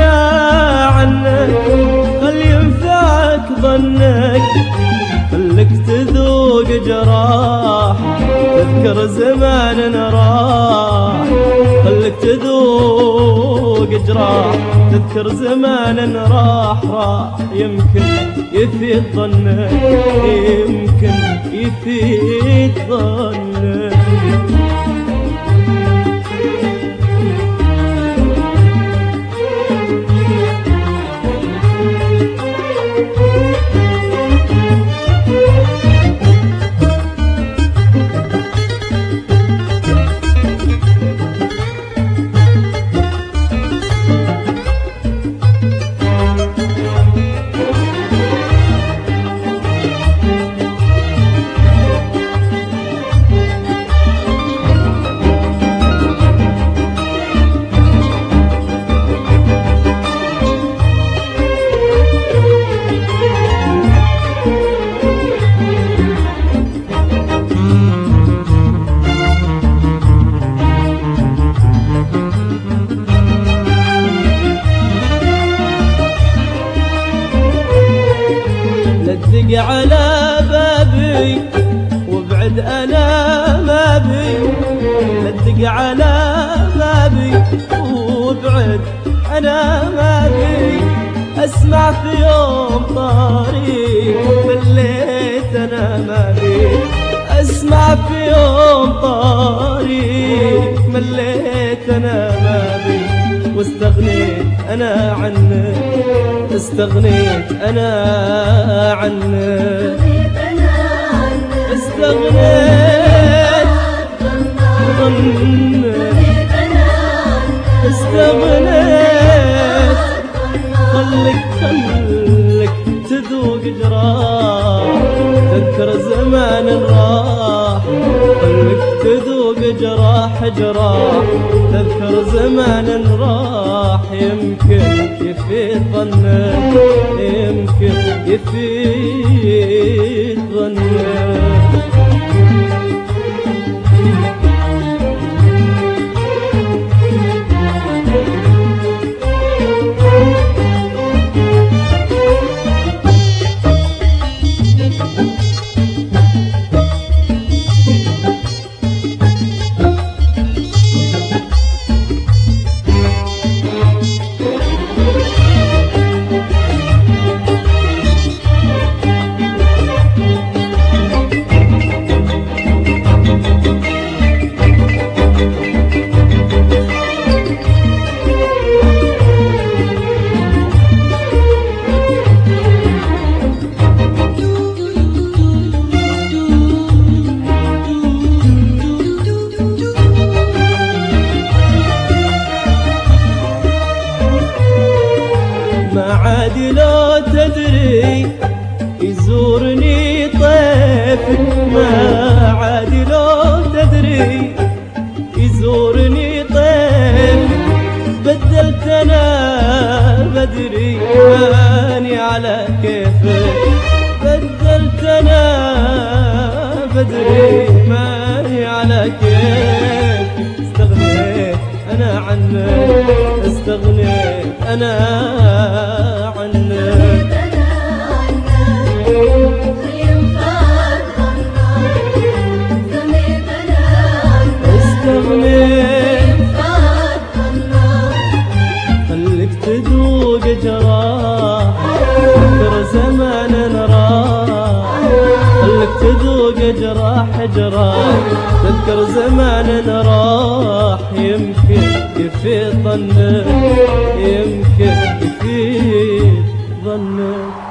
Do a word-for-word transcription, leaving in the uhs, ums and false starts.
أنا عنك، خل ينفعك ظنك، خلك تذوق جراح تذكر زمان راح، خلك تذوق جراح تذكر زمان راح راح. يمكن يفيد ظنك، يمكن يفيد ظنك. دق على بابي وابعد انا ما بي، دق على بابي وابعد انا ما بي. اسمع في يوم طريق مليت انا ما بي، اسمع في يوم طريق مليت انا ما بي. واستغنيت انا عنك، استغنيت انا عنك، استغنيت ظنك، استغنيت. خلك خلك تذوق جراح تذكر زمان راح، خلك تذوق جراح جراح تذكر زمان راح. يمكن يفيد ظنك، يمكن يفيد ظنك. ما عاد لو تدري يزورني طيفك، ما عاد لو تدري يزورني طيفك. بدلت انا بدري ماني على كيفك، بدلت انا بدري ماني على كيفك. استغنيت انا عنك، استغنيت انا عنك. استغنيت خلك تذوق جراح تذكر زمان راح، خلك تذوق جراح جراح تذكر زمان راح. يمكن يفيد ظنك، يمكن يفيد ظنك.